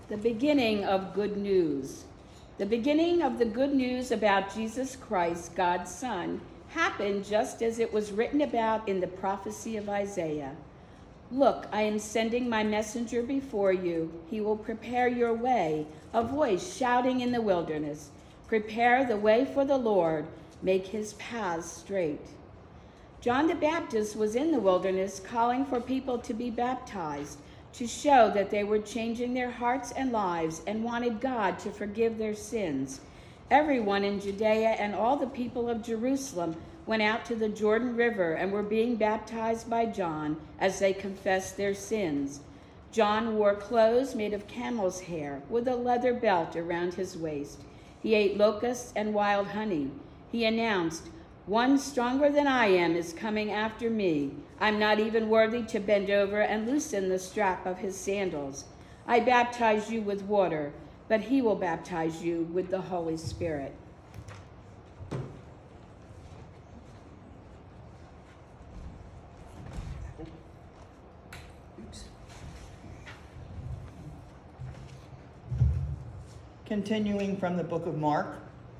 The beginning of good news. The beginning of the good news about Jesus Christ, God's Son, happened just as it was written about in the prophecy of Isaiah. Look, I am sending my messenger before you. He will prepare your way, a voice shouting in the wilderness. Prepare the way for the Lord, make his paths straight. John the Baptist was in the wilderness calling for people to be baptized, to show that they were changing their hearts and lives and wanted God to forgive their sins. Everyone in Judea and all the people of Jerusalem went out to the Jordan River and were being baptized by John as they confessed their sins. John wore clothes made of camel's hair with a leather belt around his waist. He ate locusts and wild honey. He announced, "One stronger than I am is coming after me. I'm not even worthy to bend over and loosen the strap of his sandals. I baptize you with water, but he will baptize you with the Holy Spirit." Continuing from the book of Mark.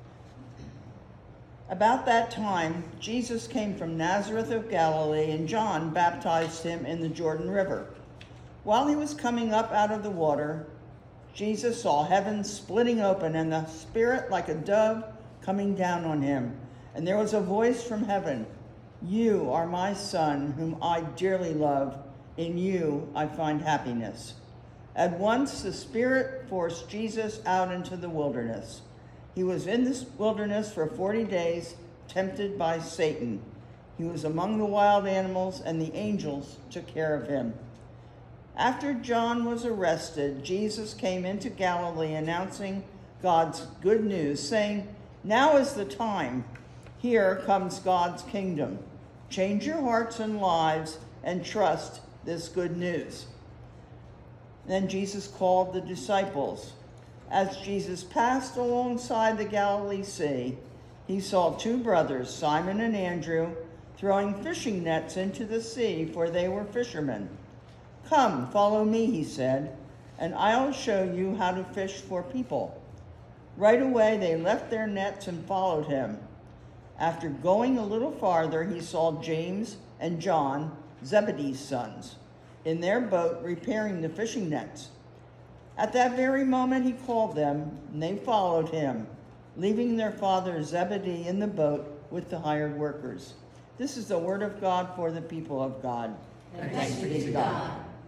About that time, Jesus came from Nazareth of Galilee, and John baptized him in the Jordan River. While he was coming up out of the water, Jesus saw heaven splitting open and the Spirit like a dove coming down on him. And there was a voice from heaven, "You are my Son, whom I dearly love. In you I find happiness." At once the Spirit forced Jesus out into the wilderness. He was in this wilderness for 40 days, tempted by Satan. He was among the wild animals, and the angels took care of him. After John was arrested, Jesus came into Galilee announcing God's good news, saying, "Now is the time. Here comes God's kingdom. Change your hearts and lives and trust this good news." Then Jesus called the disciples. As Jesus passed alongside the Galilee Sea, he saw two brothers, Simon and Andrew, throwing fishing nets into the sea, for they were fishermen. "Come, follow me," he said, "and I'll show you how to fish for people." Right away they left their nets and followed him. After going a little farther, he saw James and John, Zebedee's sons, in their boat repairing the fishing nets. At that very moment he called them, and they followed him, leaving their father Zebedee in the boat with the hired workers. This is the word of God for the people of God. Thanks be to God.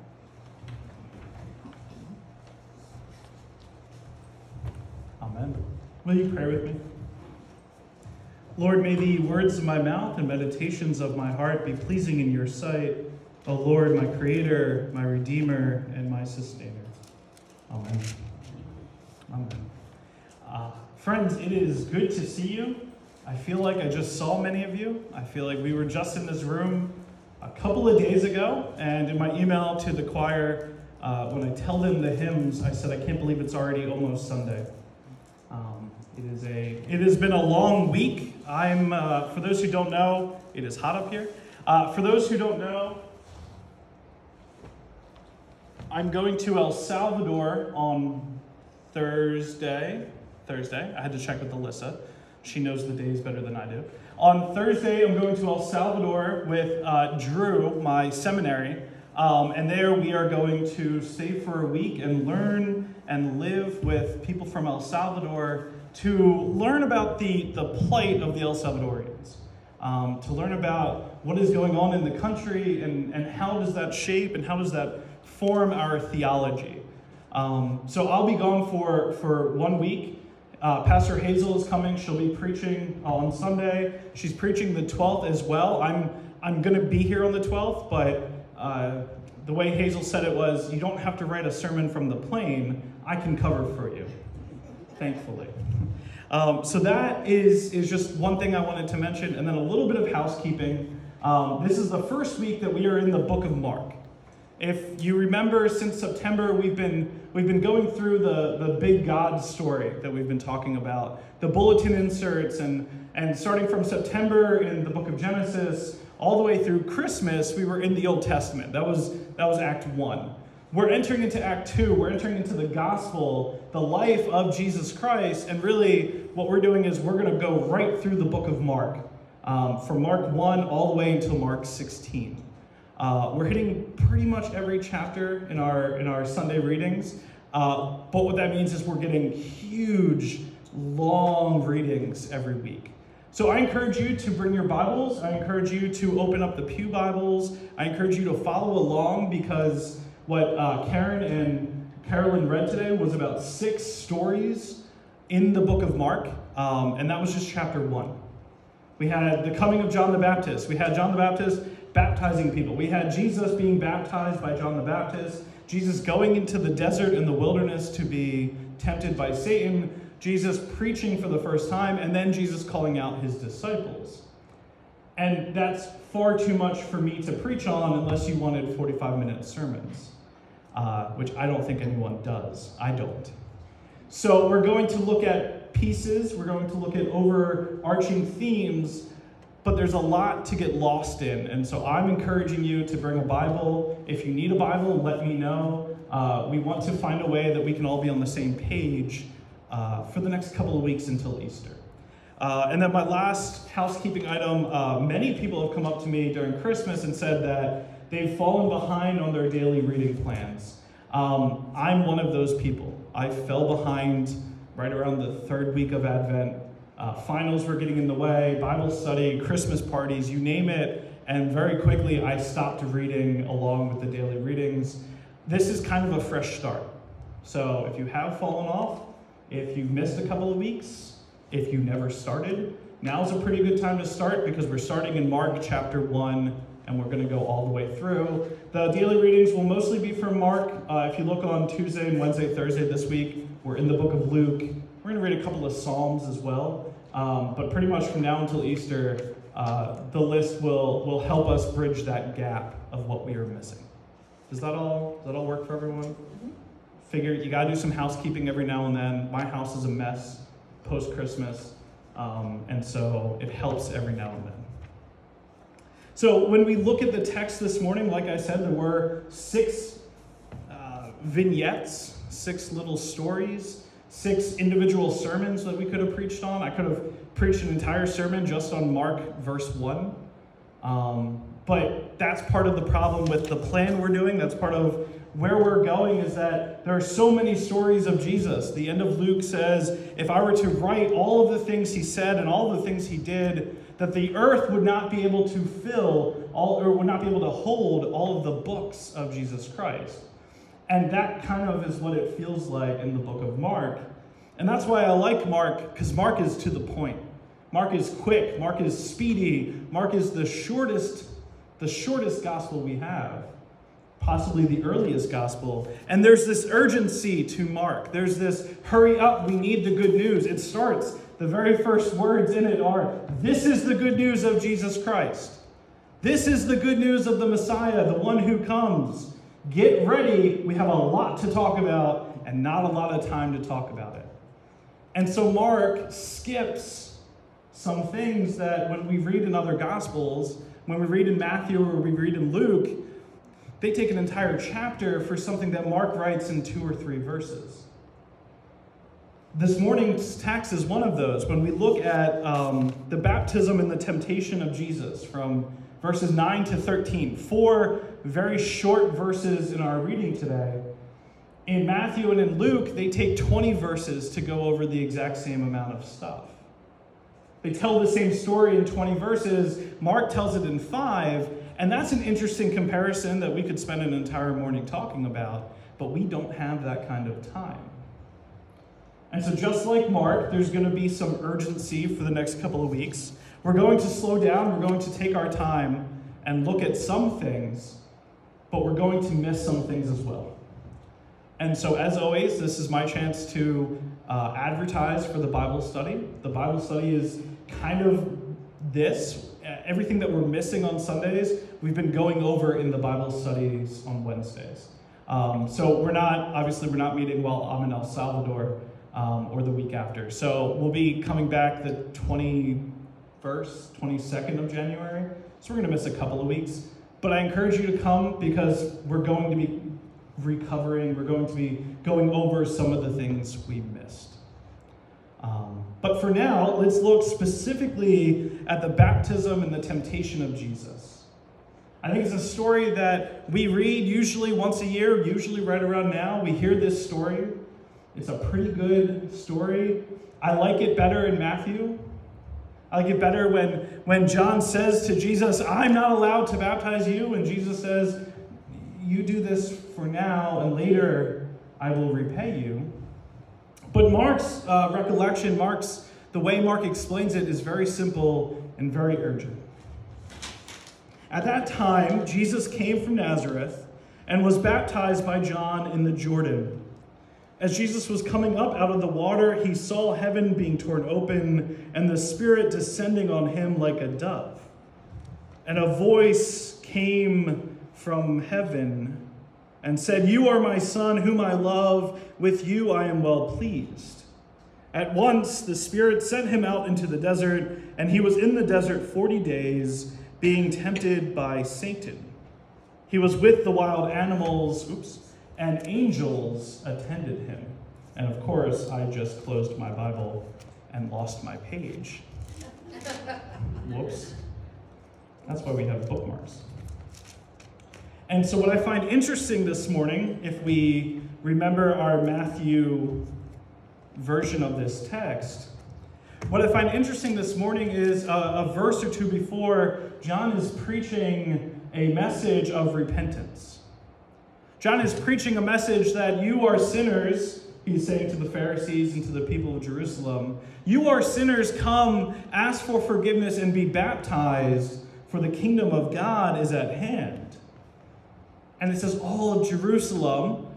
Amen. Will you pray with me? Lord, may the words of my mouth and meditations of my heart be pleasing in your sight, O Lord, my Creator, my Redeemer, and my Sustainer. Amen. Amen. Friends, it is good to see you. I feel like I just saw many of you. I feel like we were just in this room a couple of days ago, and in my email to the choir, when I tell them the hymns, I said, I can't believe it's already almost Sunday. It has been a long week. For those who don't know, it is hot up here. For those who don't know, I'm going to El Salvador on Thursday. I had to check with Alyssa. She knows the days better than I do. On Thursday, I'm going to El Salvador with Drew, my seminary. And there we are going to stay for a week and learn and live with people from El Salvador to learn about the plight of the El Salvadorians. To learn about what is going on in the country and how does that shape and how does that form our theology. So I'll be gone for 1 week. Pastor Hazel is coming. She'll be preaching on Sunday. She's preaching the 12th as well. I'm going to be here on the 12th, but the way Hazel said it was, you don't have to write a sermon from the plane. I can cover for you, thankfully. So that is just one thing I wanted to mention, and then a little bit of housekeeping. This is the first week that we are in the book of Mark. If you remember, since September, we've been going through the big God story that we've been talking about, the bulletin inserts, and starting from September in the book of Genesis, all the way through Christmas, we were in the Old Testament. That was Act 1. We're entering into Act 2. We're entering into the gospel, the life of Jesus Christ. And really, what we're doing is we're going to go right through the book of Mark, from Mark 1 all the way until Mark 16. We're hitting pretty much every chapter in our Sunday readings. But what that means is we're getting huge, long readings every week. So I encourage you to bring your Bibles. I encourage you to open up the Pew Bibles. I encourage you to follow along, because what Karen and Carolyn read today was about 6 stories in the book of Mark, and that was just chapter 1. We had the coming of John the Baptist. We had John the Baptist baptizing people. We had Jesus being baptized by John the Baptist, Jesus going into the desert and the wilderness to be tempted by Satan, Jesus preaching for the first time, and then Jesus calling out his disciples. And that's far too much for me to preach on unless you wanted 45-minute sermons, which I don't think anyone does. I don't. So we're going to look at pieces. We're going to look at overarching themes, but there's a lot to get lost in. And so I'm encouraging you to bring a Bible. If you need a Bible, let me know. We want to find a way that we can all be on the same page for the next couple of weeks until Easter. And then my last housekeeping item, many people have come up to me during Christmas and said that they've fallen behind on their daily reading plans. I'm one of those people. I fell behind right around the 3rd week of Advent. Finals were getting in the way, Bible study, Christmas parties, you name it, and very quickly I stopped reading along with the daily readings. This is kind of a fresh start. So if you have fallen off, if you've missed a couple of weeks, if you never started, now's a pretty good time to start, because we're starting in Mark chapter 1, and we're going to go all the way through. The daily readings will mostly be from Mark. If you look on Tuesday and Wednesday, Thursday this week, we're in the book of Luke. We're going to read a couple of Psalms as well. But pretty much from now until Easter, the list will help us bridge that gap of what we are missing. Does that all work for everyone? Mm-hmm. Figure you got to do some housekeeping every now and then. My house is a mess post-Christmas, and so it helps every now and then. So when we look at the text this morning, like I said, there were 6 vignettes, 6 little stories, 6 individual sermons that we could have preached on. I could have preached an entire sermon just on Mark verse 1. But that's part of the problem with the plan we're doing. That's part of where we're going, is that there are so many stories of Jesus. The end of Luke says, if I were to write all of the things he said and all the things he did, that the earth would not be able to fill all, or would not be able to hold all of the books of Jesus Christ. And that kind of is what it feels like in the book of Mark. And that's why I like Mark, because Mark is to the point. Mark is quick. Mark is speedy. Mark is the shortest gospel we have, possibly the earliest gospel. And there's this urgency to Mark. There's this hurry up, we need the good news. It starts, the very first words in it are, this is the good news of Jesus Christ. This is the good news of the Messiah, the one who comes. Get ready. We have a lot to talk about and not a lot of time to talk about it. And so Mark skips some things that when we read in other Gospels, when we read in Matthew or we read in Luke, they take an entire chapter for something that Mark writes in 2 or 3 verses. This morning's text is one of those. When we look at the baptism and the temptation of Jesus from verses 9 to 13, 4 very short verses in our reading today. In Matthew and in Luke, they take 20 verses to go over the exact same amount of stuff. They tell the same story in 20 verses. Mark tells it in 5, and that's an interesting comparison that we could spend an entire morning talking about, but we don't have that kind of time. And so just like Mark, there's going to be some urgency for the next couple of weeks. We're going to slow down, we're going to take our time and look at some things, but we're going to miss some things as well. And so as always, this is my chance to advertise for the Bible study. The Bible study is kind of this. Everything that we're missing on Sundays, we've been going over in the Bible studies on Wednesdays. So we're not meeting while I'm in El Salvador or the week after. So we'll be coming back the 21st, 22nd of January. So we're going to miss a couple of weeks. But I encourage you to come because we're going to be recovering. We're going to be going over some of the things we missed. But for now, let's look specifically at the baptism and the temptation of Jesus. I think it's a story that we read usually once a year, usually right around now. We hear this story. It's a pretty good story. I like it better in Matthew. I like it better when John says to Jesus, I'm not allowed to baptize you. And Jesus says, you do this for now, and later I will repay you. But Mark's recollection, the way Mark explains it is very simple and very urgent. At that time, Jesus came from Nazareth and was baptized by John in the Jordan. As Jesus was coming up out of the water, he saw heaven being torn open and the Spirit descending on him like a dove. And a voice came from heaven and said, You are my Son, whom I love. With you I am well pleased. At once the Spirit sent him out into the desert, and he was in the desert 40 days, being tempted by Satan. He was with the wild animals, and angels attended him. And of course, I just closed my Bible and lost my page. Whoops. That's why we have bookmarks. And so what I find interesting this morning, if we remember our Matthew version of this text, what I find interesting this morning is a verse or two before, John is preaching a message of repentance. John is preaching a message that you are sinners, he's saying to the Pharisees and to the people of Jerusalem. You are sinners, come, ask for forgiveness and be baptized, for the kingdom of God is at hand. And it says all of Jerusalem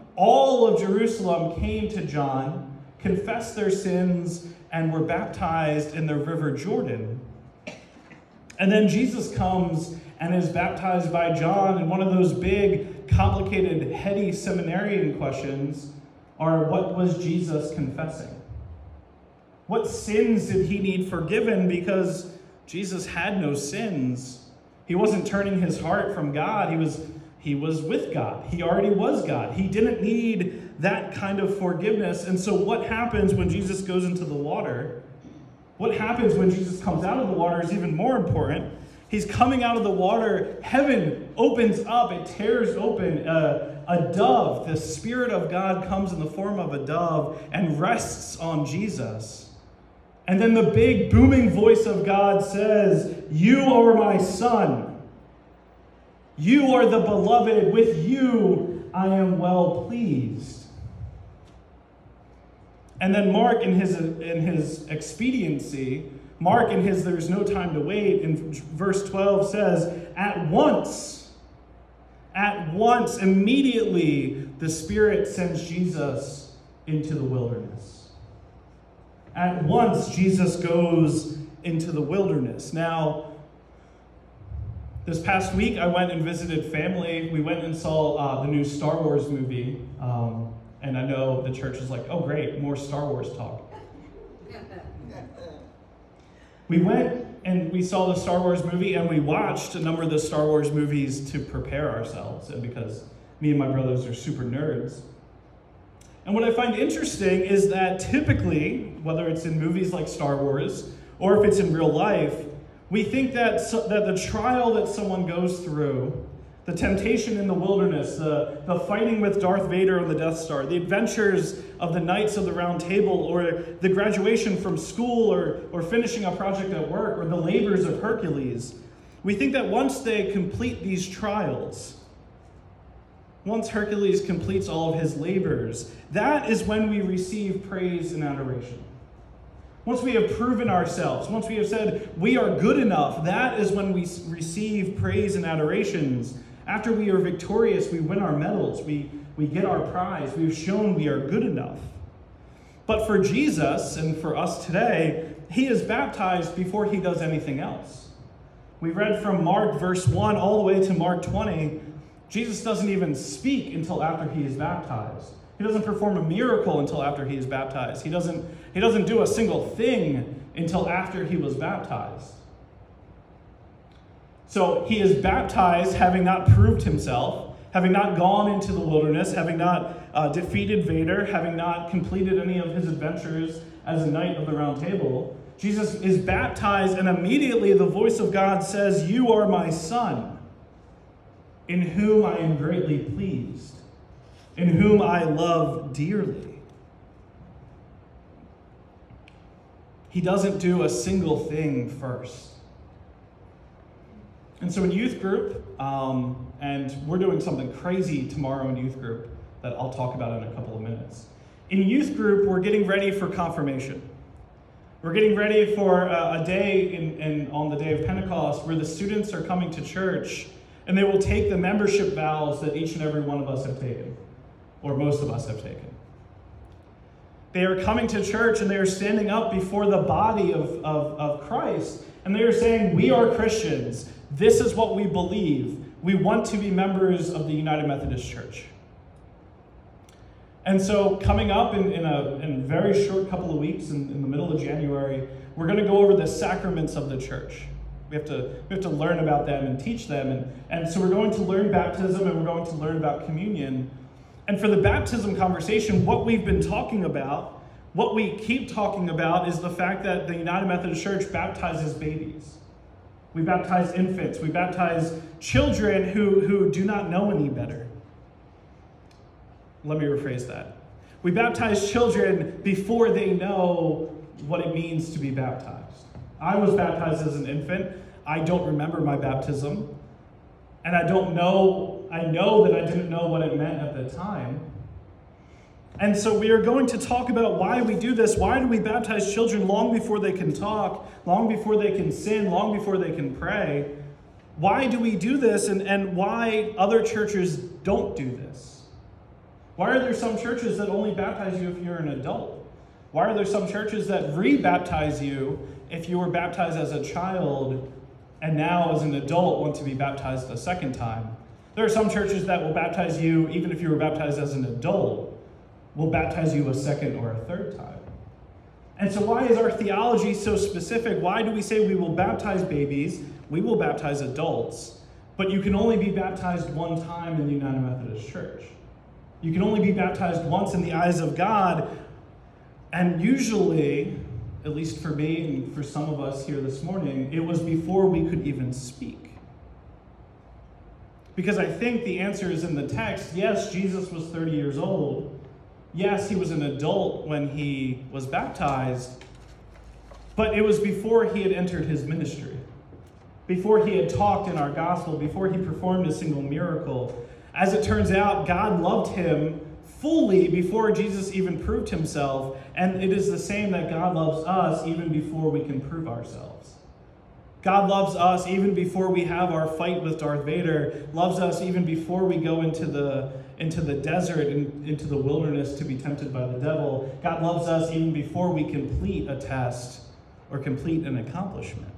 came to John, confessed their sins, and were baptized in the river Jordan. And then Jesus comes and is baptized by John, and one of those big, complicated, heady seminarian questions are, what was Jesus confessing? What sins did he need forgiven? Because Jesus had no sins. He wasn't turning his heart from God. He was with God. He already was God. He didn't need that kind of forgiveness. And so what happens when Jesus goes into the water? What happens when Jesus comes out of the water is even more important. He's coming out of the water. Heaven opens up. It tears open. A dove, the Spirit of God comes in the form of a dove and rests on Jesus. And then the big booming voice of God says, You are my Son. You are the beloved. With you I am well pleased. And then Mark in his expediency, Mark in his there's no time to wait, in verse 12 says, At once, immediately, the Spirit sends Jesus into the wilderness. At once, Jesus goes into the wilderness. Now, this past week, I went and visited family. We went and saw the new Star Wars movie. And I know the church is like, oh, great, more Star Wars talk. We went and we saw the Star Wars movie, and we watched a number of the Star Wars movies to prepare ourselves, and because me and my brothers are super nerds. And what I find interesting is that typically, whether it's in movies like Star Wars, or if it's in real life, we think that the trial that someone goes through, the temptation in the wilderness, the fighting with Darth Vader on the Death Star, the adventures of the Knights of the Round Table, or the graduation from school, or finishing a project at work, or the labors of Hercules, we think that once they complete these trials, once Hercules completes all of his labors, that is when we receive praise and adoration. Once we have proven ourselves, once we have said we are good enough, that is when we receive praise and adorations. After we are victorious, we win our medals, we get our prize, we've shown we are good enough. But for Jesus, and for us today, he is baptized before he does anything else. We read from Mark verse 1 all the way to Mark 20. Jesus doesn't even speak until after he is baptized. He doesn't perform a miracle until after he is baptized. He doesn't do a single thing until after he was baptized. So he is baptized having not proved himself, having not gone into the wilderness, having not defeated Vader, having not completed any of his adventures as a knight of the Round Table, Jesus is baptized, and immediately the voice of God says, "You are my son, in whom I am greatly pleased, in whom I love dearly." He doesn't do a single thing first. And so in youth group, and we're doing something crazy tomorrow in youth group that I'll talk about in a couple of minutes. In youth group, we're getting ready for confirmation. We're getting ready for a day on the day of Pentecost where the students are coming to church and they will take the membership vows that each and every one of us have taken, or most of us have taken. They are coming to church and they are standing up before the body of Christ, and they are saying, "We are Christians. This is what we believe. We want to be members of the United Methodist Church." And so coming up in a very short couple of weeks, in the middle of January, we're going to go over the sacraments of the church. We have to learn about them and teach them. And so we're going to learn baptism, and we're going to learn about communion. And for the baptism conversation, what we've been talking about, what we keep talking about, is the fact that the United Methodist Church baptizes babies. We baptize infants. We baptize children who do not know any better. Let me rephrase that. We baptize children before they know what it means to be baptized. I was baptized as an infant. I don't remember my baptism. And I know that I didn't know what it meant at the time. And so we are going to talk about why we do this. Why do we baptize children long before they can talk, long before they can sin, long before they can pray? Why do we do this, and why other churches don't do this? Why are there some churches that only baptize you if you're an adult? Why are there some churches that re-baptize you if you were baptized as a child and now as an adult want to be baptized a second time? There are some churches that will baptize you even if you were baptized as an adult, will baptize you a second or a third time. And so why is our theology so specific? Why do we say we will baptize babies, we will baptize adults, but you can only be baptized one time in the United Methodist Church? You can only be baptized once in the eyes of God, and usually, at least for me and for some of us here this morning, it was before we could even speak. Because I think the answer is in the text. Yes, Jesus was 30 years old. Yes, he was an adult when he was baptized, but it was before he had entered his ministry, before he had talked in our gospel, before he performed a single miracle. As it turns out, God loved him fully before Jesus even proved himself, and it is the same that God loves us even before we can prove ourselves. God loves us even before we have our fight with Darth Vader, loves us even before we go into the desert and into the wilderness to be tempted by the devil. God loves us even before we complete a test or complete an accomplishment.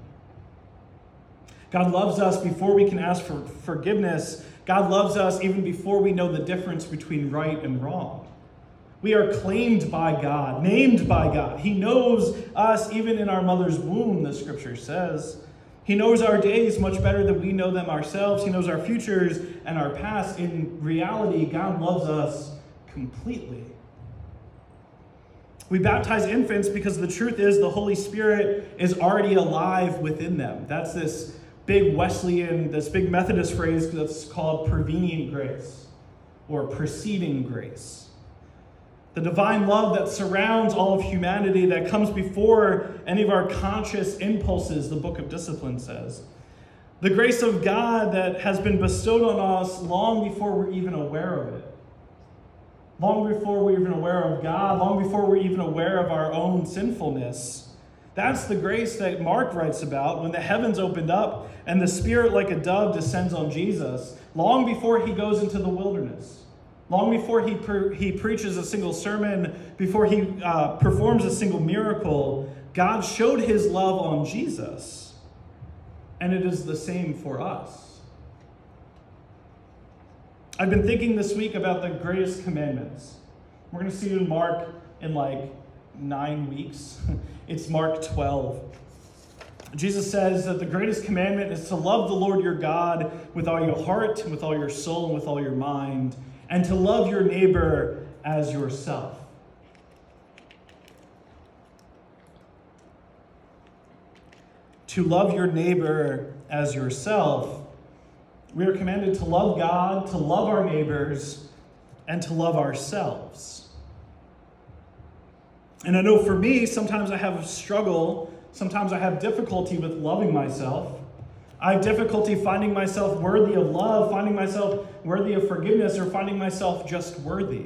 God loves us before we can ask for forgiveness. God loves us even before we know the difference between right and wrong. We are claimed by God, named by God. He knows us even in our mother's womb, the scripture says. He knows our days much better than we know them ourselves. He knows our futures and our past. In reality, God loves us completely. We baptize infants because the truth is the Holy Spirit is already alive within them. That's this big Wesleyan, this big Methodist phrase that's called prevenient grace or preceding grace. The divine love that surrounds all of humanity, that comes before any of our conscious impulses, the Book of Discipline says. The grace of God that has been bestowed on us long before we're even aware of it. Long before we're even aware of God, long before we're even aware of our own sinfulness. That's the grace that Mark writes about when the heavens opened up and the Spirit like a dove descends on Jesus, long before he goes into the wilderness. Long before he preaches a single sermon, before he performs a single miracle, God showed his love on Jesus. And it is the same for us. I've been thinking this week about the greatest commandments. We're going to see it in Mark in like 9 weeks. It's Mark 12. Jesus says that the greatest commandment is to love the Lord your God with all your heart, and with all your soul, and with all your mind, and to love your neighbor as yourself. To love your neighbor as yourself, we are commanded to love God, to love our neighbors, and to love ourselves. And I know for me, sometimes I have a struggle. Sometimes I have difficulty with loving myself. I have difficulty finding myself worthy of love, finding myself worthy of forgiveness, or finding myself just worthy.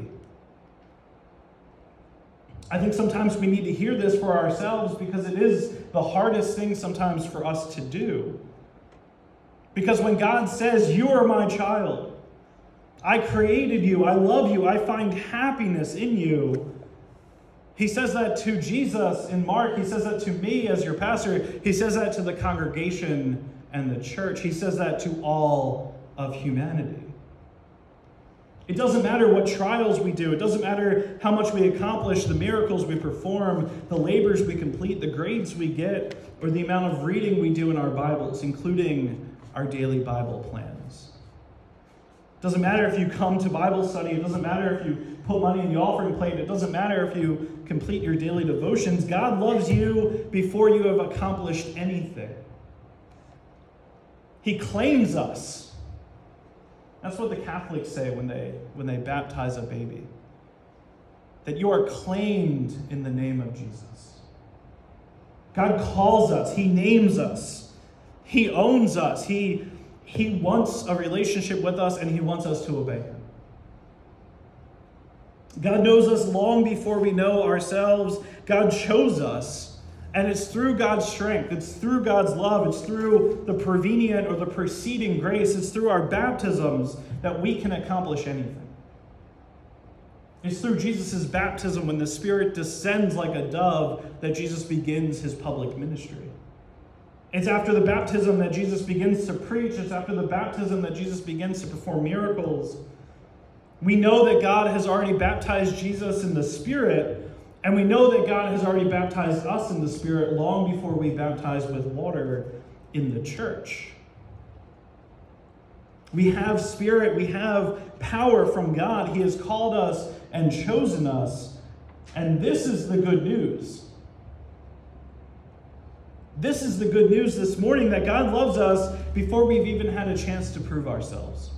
I think sometimes we need to hear this for ourselves because it is the hardest thing sometimes for us to do. Because when God says, "You are my child, I created you, I love you, I find happiness in you," He says that to Jesus in Mark. He says that to me as your pastor. He says that to the congregation and the church. He says that to all of humanity. It doesn't matter what trials we do. It doesn't matter how much we accomplish, the miracles we perform, the labors we complete, the grades we get, or the amount of reading we do in our Bibles, including our daily Bible plans. It doesn't matter if you come to Bible study. It doesn't matter if you put money in the offering plate. It doesn't matter if you complete your daily devotions. God loves you before you have accomplished anything. He claims us. That's what the Catholics say when they baptize a baby. That you are claimed in the name of Jesus. God calls us. He names us. He owns us. He wants a relationship with us, and he wants us to obey him. God knows us long before we know ourselves. God chose us, and it's through God's strength. It's through God's love. It's through the prevenient or the preceding grace. It's through our baptisms that we can accomplish anything. It's through Jesus' baptism, when the Spirit descends like a dove, that Jesus begins his public ministry. It's after the baptism that Jesus begins to preach. It's after the baptism that Jesus begins to perform miracles. We know that God has already baptized Jesus in the Spirit, and we know that God has already baptized us in the Spirit long before we baptize with water in the church. We have Spirit, we have power from God. He has called us and chosen us, and this is the good news. This is the good news this morning, that God loves us before we've even had a chance to prove ourselves.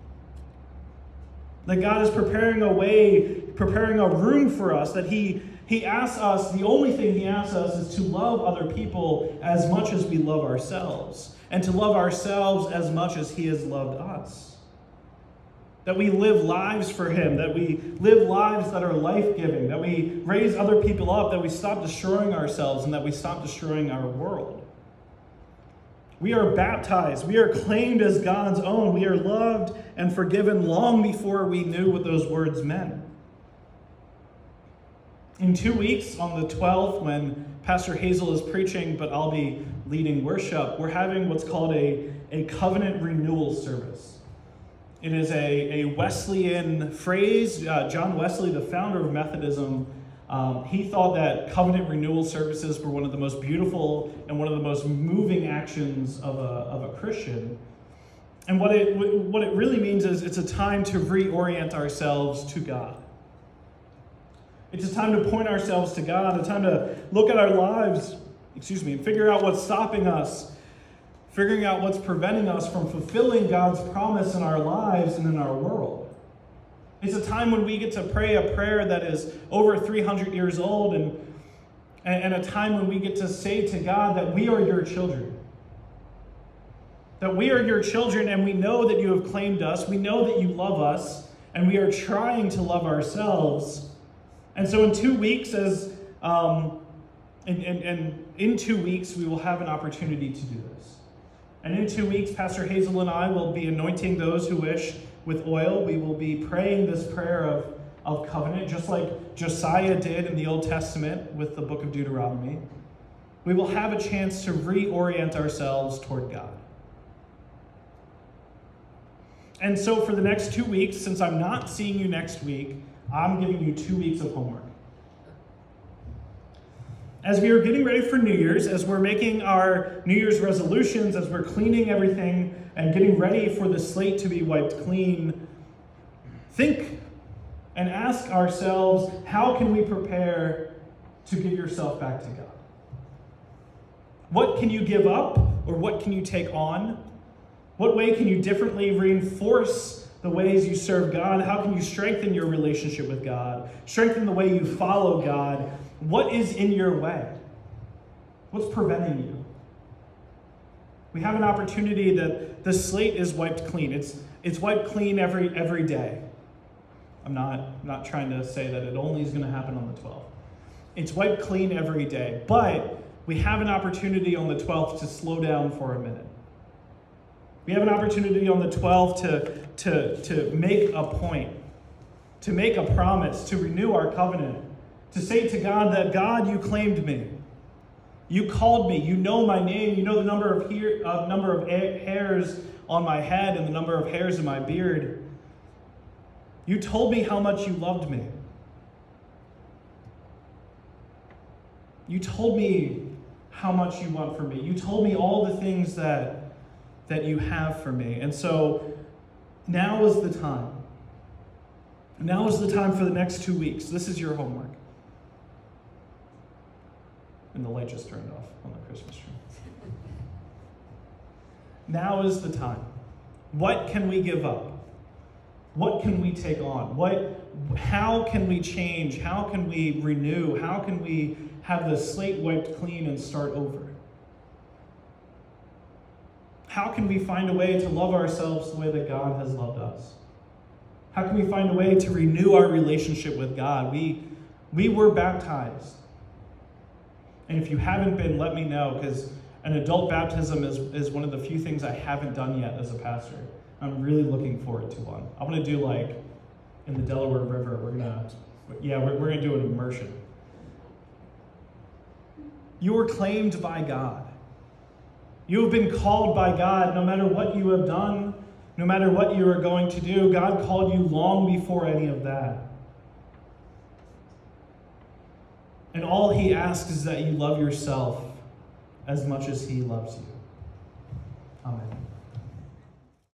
That God is preparing a way, preparing a room for us, that He asks us, the only thing He asks us is to love other people as much as we love ourselves, and to love ourselves as much as He has loved us. That we live lives for Him, that we live lives that are life-giving, that we raise other people up, that we stop destroying ourselves, and that we stop destroying our world. We are baptized. We are claimed as God's own. We are loved and forgiven long before we knew what those words meant. In 2 weeks, on the 12th, when Pastor Hazel is preaching, but I'll be leading worship, we're having what's called a covenant renewal service. It is a Wesleyan phrase. John Wesley, the founder of Methodism, he thought that covenant renewal services were one of the most beautiful and one of the most moving actions of a Christian. And what it really means is it's a time to reorient ourselves to God. It's a time to point ourselves to God, a time to look at our lives, and figure out what's stopping us, figuring out what's preventing us from fulfilling God's promise in our lives and in our world. It's a time when we get to pray a prayer that is over 300 years old, and a time when we get to say to God that we are your children. That we are your children, and we know that you have claimed us. We know that you love us, and we are trying to love ourselves. And so in 2 weeks, in 2 weeks, we will have an opportunity to do this. And in 2 weeks, Pastor Hazel and I will be anointing those who wish with oil. We will be praying this prayer of covenant, just like Josiah did in the Old Testament with the book of Deuteronomy. We will have a chance to reorient ourselves toward God. And so for the next 2 weeks, since I'm not seeing you next week, I'm giving you 2 weeks of homework. As we are getting ready for New Year's, as we're making our New Year's resolutions, as we're cleaning everything and getting ready for the slate to be wiped clean, think and ask ourselves, how can we prepare to give yourself back to God? What can you give up, or what can you take on? What way can you differently reinforce the ways you serve God? How can you strengthen your relationship with God? Strengthen the way you follow God? What is in your way? What's preventing you? We have an opportunity that the slate is wiped clean. It's wiped clean every day. I'm not trying to say that it only is going to happen on the 12th. It's wiped clean every day, but we have an opportunity on the 12th to slow down for a minute. We have an opportunity on the 12th to make a point, to make a promise, to renew our covenant, to say to God that, God, you claimed me. You called me. You know my name. You know the number of hairs on my head and the number of hairs in my beard. You told me how much you loved me. You told me how much you want for me. You told me all the things that you have for me. And so now is the time. Now is the time for the next 2 weeks. This is your homework. And the light just turned off on the Christmas tree. Now is the time. What can we give up? What can we take on? How can we change? How can we renew? How can we have the slate wiped clean and start over? How can we find a way to love ourselves the way that God has loved us? How can we find a way to renew our relationship with God? We were baptized. And if you haven't been, let me know, because an adult baptism is one of the few things I haven't done yet as a pastor. I'm really looking forward to one. I want to do in the Delaware River, we're gonna do an immersion. You were claimed by God. You have been called by God. No matter what you have done, no matter what you are going to do, God called you long before any of that. And all he asks is that you love yourself as much as he loves you. Amen.